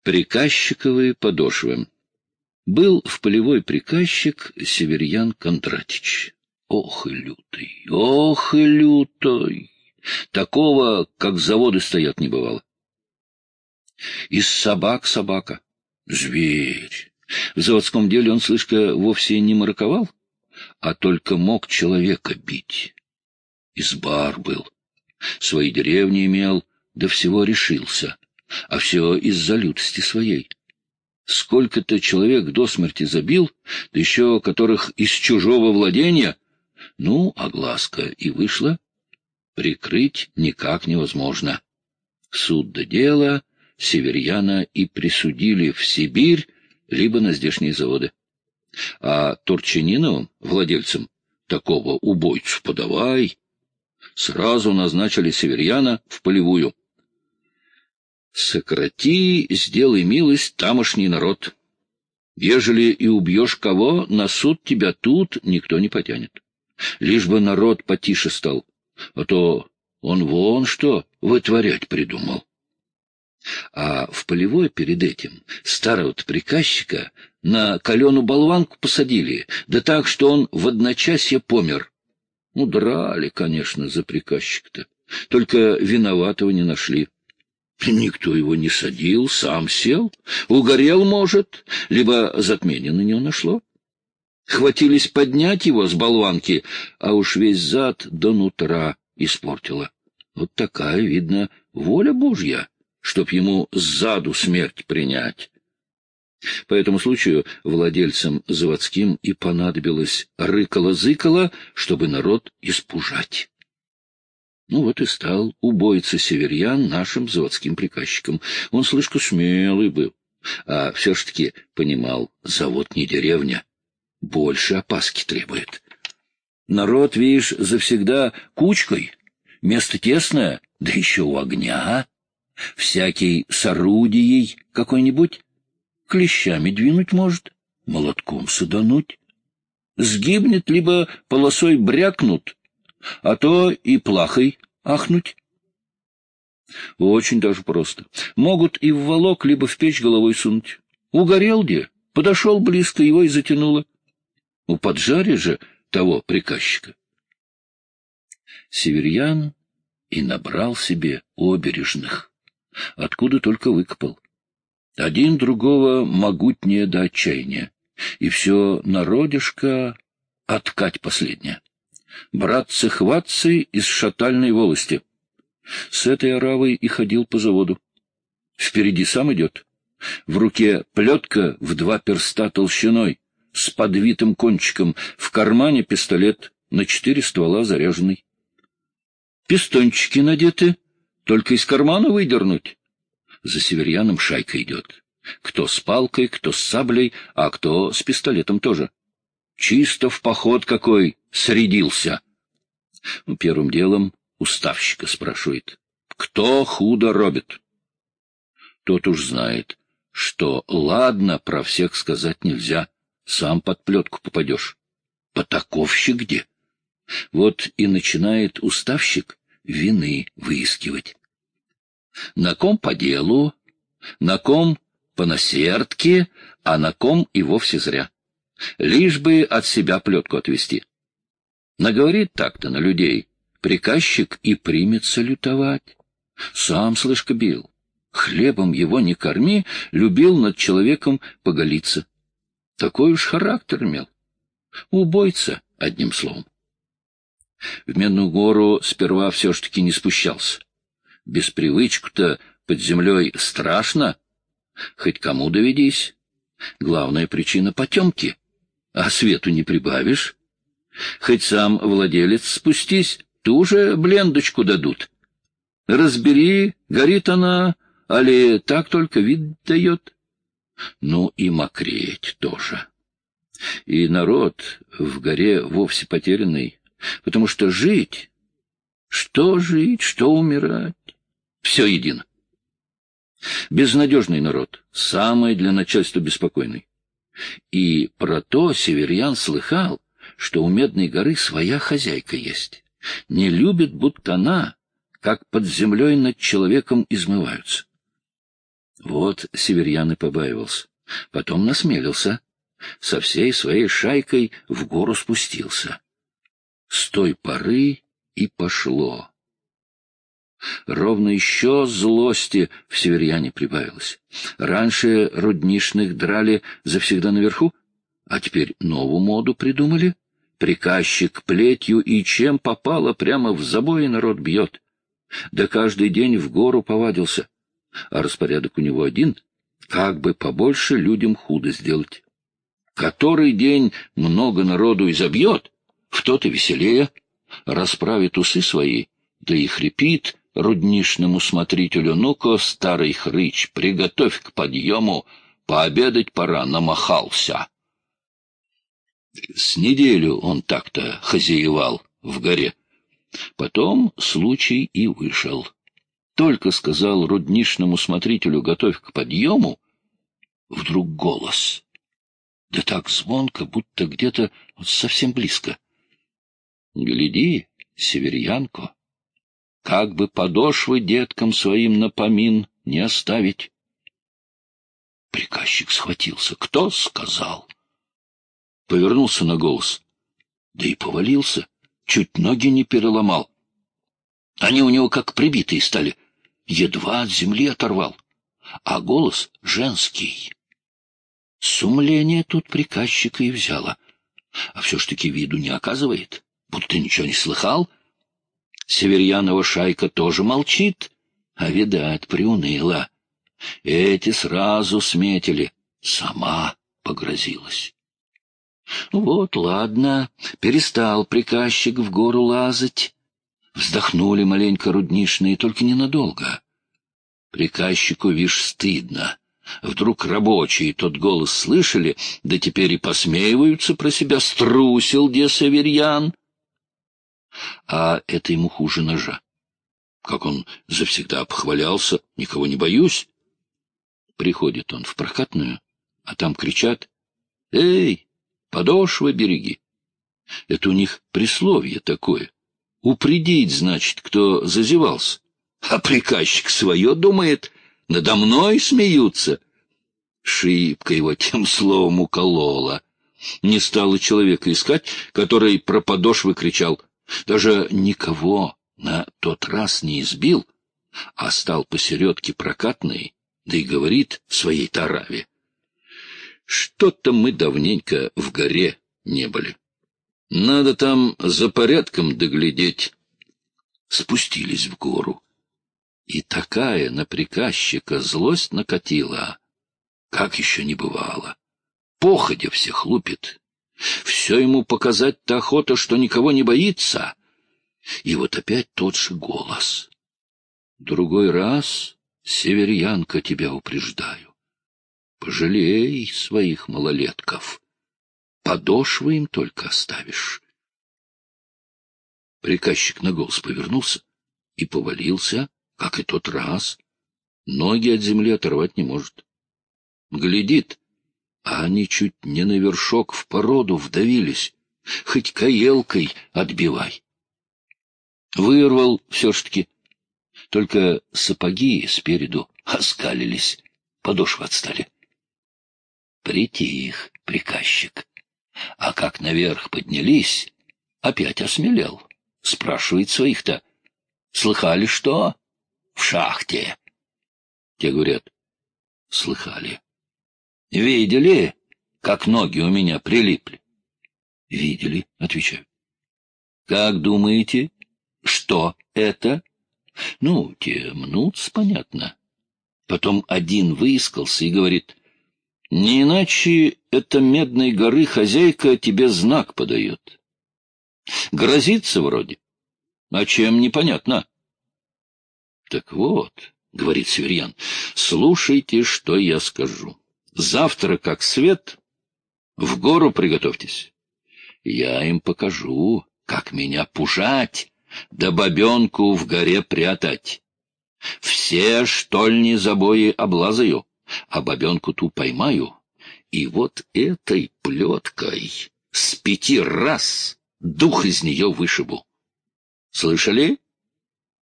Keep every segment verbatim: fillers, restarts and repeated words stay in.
Приказчиковые подошвы. Был в полевой приказчик Северьян Кондратич. Ох и лютый, ох и лютый! Такого, как заводы стоят, не бывало. Из собак собака. Зверь. В заводском деле он, слышка, вовсе не мараковал, а только мог человека бить. Избар был. Свои деревни имел, до всего решился. А все из-за лютости своей. Сколько-то человек до смерти забил, да еще которых из чужого владения. Ну, а глазка и вышла. Прикрыть никак невозможно. Суд до дела Северьяна и присудили в Сибирь, либо на здешние заводы. А Турчининовым, владельцам, такого убойцу подавай. Сразу назначили Северьяна в полевую. Сократи, сделай милость, тамошний народ. Ежели и убьешь кого, на суд тебя тут никто не потянет. Лишь бы народ потише стал, а то он вон что вытворять придумал. А в полевой перед этим старого-то приказчика на каленую болванку посадили, да так, что он в одночасье помер. Ну, драли, конечно, за приказчика-то, только виноватого не нашли. Никто его не садил, сам сел, угорел, может, либо затмение на него нашло. Хватились поднять его с болванки, а уж весь зад до нутра испортило. Вот такая, видно, воля Божья, чтоб ему сзаду смерть принять. По этому случаю владельцам заводским и понадобилось рыкало-зыкало, чтобы народ испужать. Ну вот и стал убойца Северьян нашим заводским приказчиком. Он, слышка, смелый был, а все ж таки понимал, завод не деревня, больше опаски требует. Народ, видишь, завсегда кучкой, место тесное, да еще у огня, всякий с орудией какой-нибудь, клещами двинуть может, молотком садануть, сгибнет, либо полосой брякнут, а то и плахой ахнуть. Очень даже просто. Могут и в волок, либо в печь головой сунуть. Угорел где? Подошел близко, его и затянуло. У поджаря же того приказчика. Северьян и набрал себе обережных, откуда только выкопал. Один другого могутнее до отчаяния, и все народишко откать последнее. Братцы-хватцы из шатальной волости. С этой оравой и ходил по заводу. Впереди сам идет. В руке плетка в два перста толщиной, с подвитым кончиком, в кармане пистолет на четыре ствола заряженный. Пистончики надеты, только из кармана выдернуть. За Северьяном шайка идет. Кто с палкой, кто с саблей, а кто с пистолетом тоже. Чисто в поход какой срядился. Ну, первым делом уставщика спрашивает, кто худо робит. Тот уж знает, что ладно про всех сказать нельзя, сам под плетку попадешь. Потаковщик где? Вот и начинает уставщик вины выискивать. На ком по делу, на ком по насердке, а на ком и вовсе зря. Лишь бы от себя плетку отвести. Наговорит так-то на людей, приказчик и примется лютовать. Сам, слышка, бил. Хлебом его не корми, любил над человеком поголиться. Такой уж характер имел. Убойца, одним словом. В Медную гору сперва все ж таки не спущался. Без привычку-то под землей страшно. Хоть кому доведись. Главная причина — потемки. А свету не прибавишь. Хоть сам владелец спустись, ту же блендочку дадут. Разбери, горит она, али так только вид дает. Ну и мокреть тоже. И народ в горе вовсе потерянный, потому что жить, что жить, что умирать, все едино. Безнадежный народ, самый для начальства беспокойный. И про то Северьян слыхал, что у Медной горы своя хозяйка есть. Не любит, будто она, как под землей над человеком измываются. Вот северьян и побаивался. Потом насмелился. Со всей своей шайкой в гору спустился. С той поры и пошло. Ровно еще злости в северьяне прибавилось. Раньше рудничных драли завсегда наверху, а теперь новую моду придумали. Приказчик плетью и чем попало прямо в забое народ бьет. Да каждый день в гору повадился. А распорядок у него один — как бы побольше людям худо сделать. Который день много народу изобьет, в тот и веселее. Расправит усы свои, да и хрипит рудничному смотрителю: ну-ка, старый хрыч, приготовь к подъему, пообедать пора, намахался. С неделю он так-то хозяевал в горе. Потом случай и вышел. Только сказал рудничному смотрителю: готовь к подъему, вдруг голос. Да так звонко, будто где-то совсем близко. Гляди, северьянко, как бы подошвы деткам своим на помин не оставить. Приказчик схватился. Кто сказал? Повернулся на голос. Да и повалился, чуть ноги не переломал. Они у него как прибитые стали, едва от земли оторвал. А голос женский. Сумление тут приказчика и взяло. А все ж таки виду не оказывает, будто ничего не слыхал. Северьянова шайка тоже молчит, а, видать, приуныла. Эти сразу сметили, сама погрозилась. Вот, ладно, перестал приказчик в гору лазать. Вздохнули маленько рудничные, только ненадолго. Приказчику, вишь, стыдно. Вдруг рабочие тот голос слышали, да теперь и посмеиваются про себя: струсил, де северьян. А это ему хуже ножа. Как он завсегда обхвалялся: никого не боюсь. Приходит он в прокатную, а там кричат: эй, подошвы береги. Это у них присловие такое. Упредить, значит, кто зазевался. А приказчик свое думает: надо мной смеются. Шибко его тем словом уколола. Не стало человека искать, который про подошвы кричал. Даже никого на тот раз не избил, а стал посередке прокатной, да и говорит своей тараве: что-то мы давненько в горе не были. Надо там за порядком доглядеть. Спустились в гору. И такая на приказчика злость накатила, как еще не бывало. Походя всех лупит. Все ему показать-то охота, что никого не боится. И вот опять тот же голос. Другой раз, северьянка, тебя упреждаю. Пожалей своих малолетков. Подошвы им только оставишь. Приказчик на голос повернулся и повалился, как и тот раз. Ноги от земли оторвать не может. Глядит, а они чуть не на вершок в породу вдавились. Хоть каелкой отбивай. Вырвал все ж таки. Только сапоги спереду оскалились, подошвы отстали. Притих приказчик. А как наверх поднялись, опять осмелел. Спрашивает своих-то: слыхали что? В шахте. Те говорят: слыхали. Видели, как ноги у меня прилипли? Видели, отвечают. Как думаете, что это? Ну, те мнутся, понятно. Потом один выискался и говорит: не иначе эта Медной горы хозяйка тебе знак подает. Грозится вроде. А чем, непонятно. Так вот, говорит северьян, слушайте, что я скажу. Завтра, как свет, в гору приготовьтесь. Я им покажу, как меня пужать, да бабенку в горе прятать. Все штольни забои облазаю, а бабенку ту поймаю, и вот этой плеткой с пяти раз дух из нее вышибу. Слышали?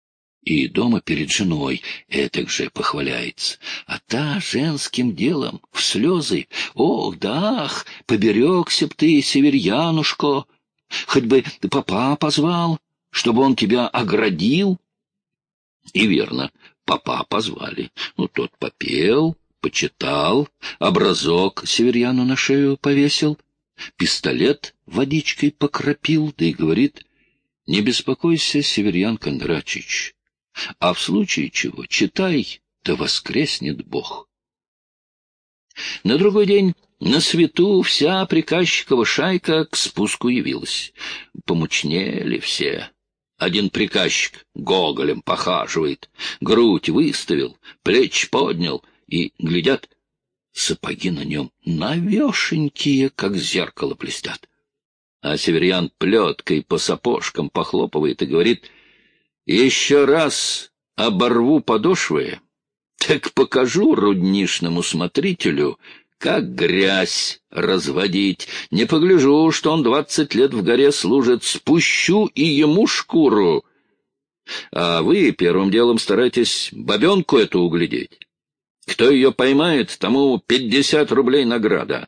И дома перед женой этак же похваляется. А та женским делом в слезы. Ох, да ах, поберегся б ты, северьянушко, хоть бы папа позвал, чтобы он тебя оградил. И верно, папа позвали. Ну, тот попел, почитал, образок северьяну на шею повесил, пистолет водичкой покропил, да и говорит: не беспокойся, Северьян Кондратьич, а в случае чего читай, да воскреснет Бог. На другой день на свету вся приказчикова шайка к спуску явилась. Помучнели все. Один приказчик гоголем похаживает, грудь выставил, плечи поднял, и, глядят, сапоги на нем навешенькие, как зеркало блестят. А северьян плеткой по сапожкам похлопывает и говорит: еще раз оборву подошвы, так покажу руднишному смотрителю, как грязь разводить. Не погляжу, что он двадцать лет в горе служит, спущу и ему шкуру. А вы первым делом старайтесь бабенку эту углядеть. Кто ее поймает, тому пятьдесят рублей награда.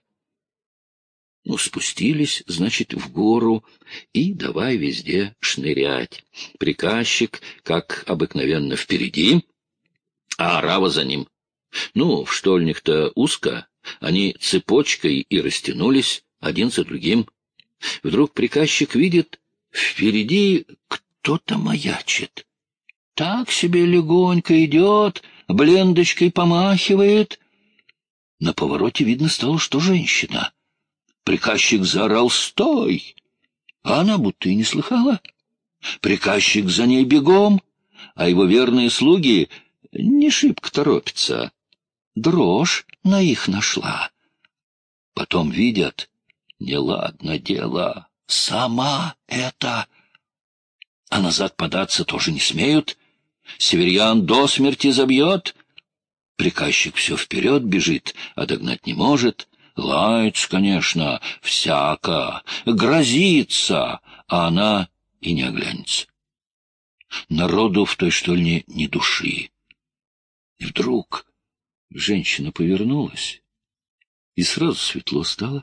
Ну, спустились, значит, в гору, и давай везде шнырять. Приказчик, как обыкновенно, впереди, а орава за ним. Ну, в штольнях-то узко, они цепочкой и растянулись, один за другим. Вдруг приказчик видит, впереди кто-то маячит. Так себе легонько идет, блендочкой помахивает. На повороте видно стало, что женщина. Приказчик заорал: «Стой!» А она будто и не слыхала. Приказчик за ней бегом, а его верные слуги не шибко торопятся. Дрожь на их нашла. Потом видят, неладно дело, сама это. А назад податься тоже не смеют. Северьян до смерти забьет. Приказчик все вперед бежит, а догнать не может. Лается, конечно, всяко, грозится, а она и не оглянется. Народу в той штольне ни души. И вдруг женщина повернулась, и сразу светло стало.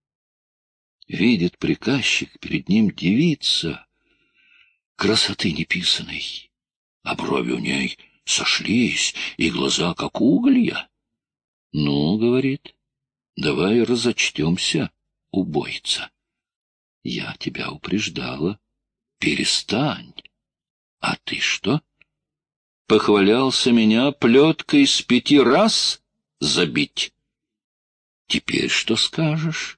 Видит приказчик, перед ним девица, красоты неписаной, а брови у ней сошлись, и глаза как уголья. «Ну, — говорит, — давай разочтемся, убойца. Я тебя упреждала. Перестань. А ты что? Похвалялся меня плеткой с пяти раз забить. Теперь что скажешь?»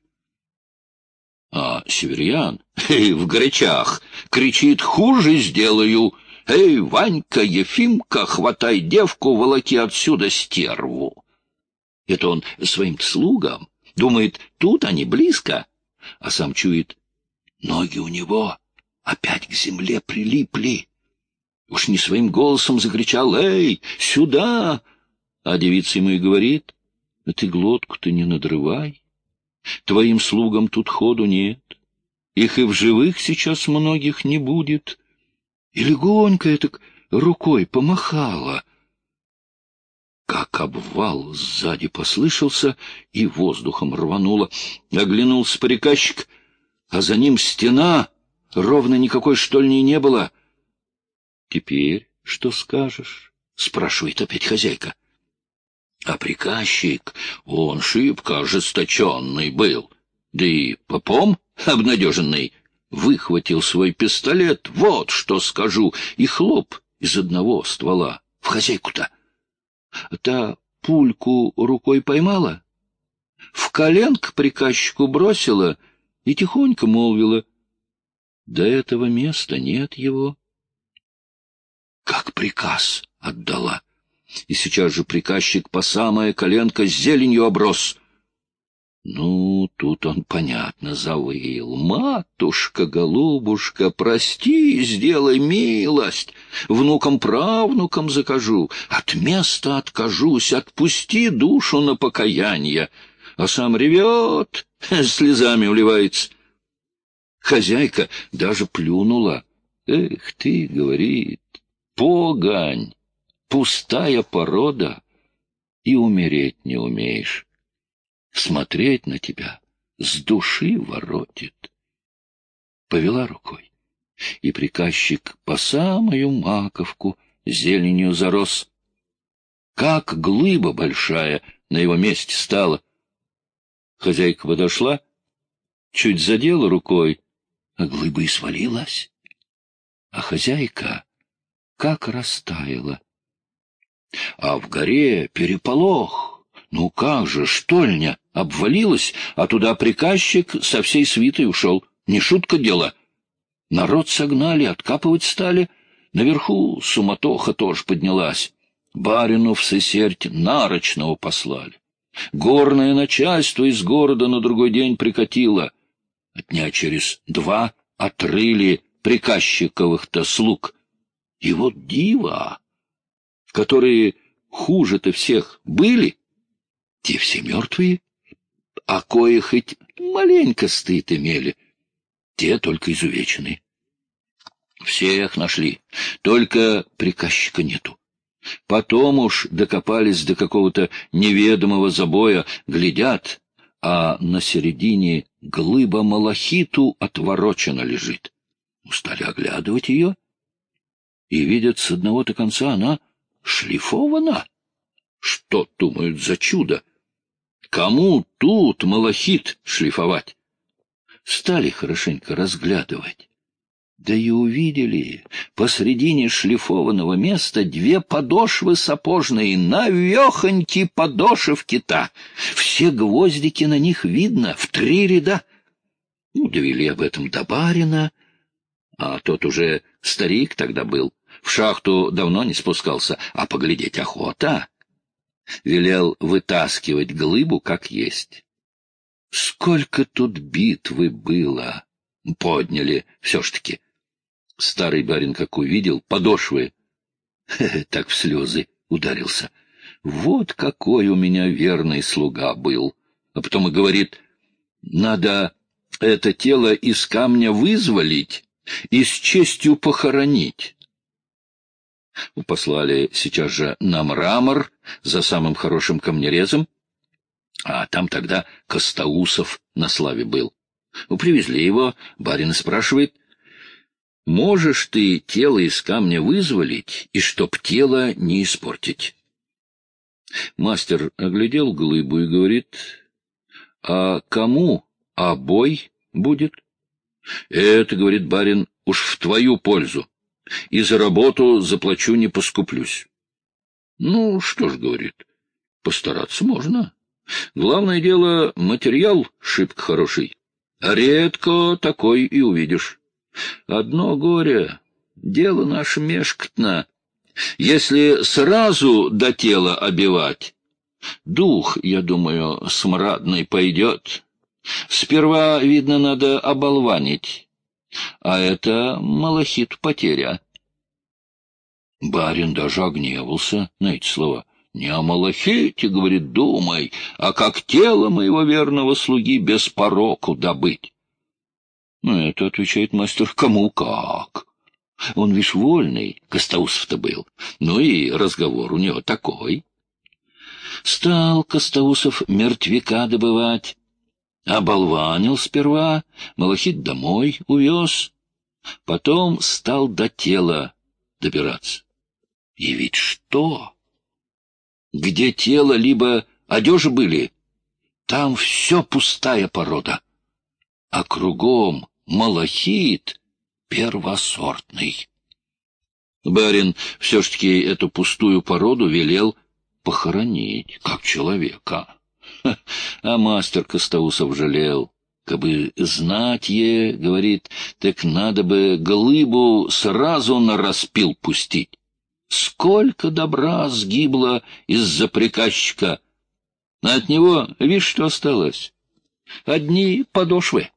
А северьян, эй, в горячах, кричит: «Хуже сделаю! Эй, Ванька, Ефимка, хватай девку, волоки отсюда стерву!» Это он своим слугам думает, тут они близко, а сам чует, ноги у него опять к земле прилипли. Уж не своим голосом закричал: «Эй, сюда!» А девица ему и говорит: «Ты глотку-то не надрывай. Твоим слугам тут ходу нет. Их и в живых сейчас многих не будет». И легонько так рукой помахала. Как обвал сзади послышался, и воздухом рвануло. Оглянулся приказчик, а за ним стена, ровно никакой штольни не было. «Теперь что скажешь?» — спрашивает опять хозяйка. А приказчик, он шибко ожесточенный был, да и попом обнадеженный, выхватил свой пистолет, вот что скажу, и хлоп из одного ствола в хозяйку-то. Та пульку рукой поймала, в колен к приказчику бросила и тихонько молвила: «До этого места нет его». Как приказ отдала. И сейчас же приказчик по самое коленко зеленью оброс. Ну, тут он, понятно, завыл: «Матушка, голубушка, прости, сделай милость, внукам-правнукам закажу, от места откажусь, отпусти душу на покаяние». А сам ревет, слезами уливается. Хозяйка даже плюнула. «Эх ты, — говорит, Погонь, пустая порода, и умереть не умеешь. Смотреть на тебя с души воротит. Повела рукой, и приказчик по самую маковку зеленью зарос. Как глыба большая на его месте стала. Хозяйка подошла, чуть задела рукой, а глыба и свалилась. А хозяйка как растаяла. А в горе переполох. Ну как же, штольня обвалилась, а туда приказчик со всей свитой ушел. Не шутка дело. Народ согнали, откапывать стали. Наверху суматоха тоже поднялась. Барину в Сысерть нарочного послали. Горное начальство из города на другой день прикатило. Дня через два отрыли приказчиковых-то слуг. И вот диво, которые хуже-то всех были, те все мертвые, а кое хоть маленько стыд имели, те только изувечены. Всех нашли, только приказчика нету. Потом уж докопались до какого-то неведомого забоя, глядят, а на середине глыба малахиту отворочена лежит. Стали оглядывать ее, и видят, с одного-то конца она шлифована. Что, думают, за чудо? Кому тут малахит шлифовать? Стали хорошенько разглядывать. Да и увидели посредине шлифованного места две подошвы сапожные, навехоньки подошевки-то. Все гвоздики на них видно, в три ряда. Ну, довели об этом до барина, а тот уже старик тогда был, в шахту давно не спускался, а поглядеть охота. Велел вытаскивать глыбу как есть. Сколько тут битвы было! Подняли все ж таки. Старый барин, как увидел, подошвы, так в слезы ударился. Вот какой у меня верный слуга был. А потом и говорит, надо это тело из камня вызволить и с честью похоронить. Послали сейчас же на мрамор за самым хорошим камнерезом, а там тогда Костоусов на славе был. Привезли его, барин спрашивает, можешь ты тело из камня вызволить, и чтоб тело не испортить? Мастер оглядел глыбу и говорит, а кому обой будет? Это, говорит барин, уж в твою пользу, и за работу заплачу, не поскуплюсь. Ну, что ж, говорит, постараться можно. Главное дело, материал шибко хороший, а редко такой и увидишь. Одно горе, дело наше мешкотно. Если сразу до тела обивать, дух, я думаю, смрадный пойдет. Сперва, видно, надо оболванить, а это малахит потеря. Барин даже огневался на эти слова. Не о малахите, говорит, думай, а как тело моего верного слуги без пороку добыть. Ну, это, отвечает мастер, кому как. Он, вишь, вольный, Костоусов-то был. Ну и разговор у него такой. Стал Костоусов мертвяка добывать. Оболванил сперва, малахит домой увез. Потом стал до тела добираться. И ведь что? Где тело либо одежи были, там все пустая порода, а кругом малахит первосортный. Барин все ж таки эту пустую породу велел похоронить, как человека. А мастер Костоусов жалел. Кабы знать е, говорит, так надо бы глыбу сразу на распил пустить. Сколько добра сгибло из-за приказчика, а от него, видишь, что осталось? Одни подошвы.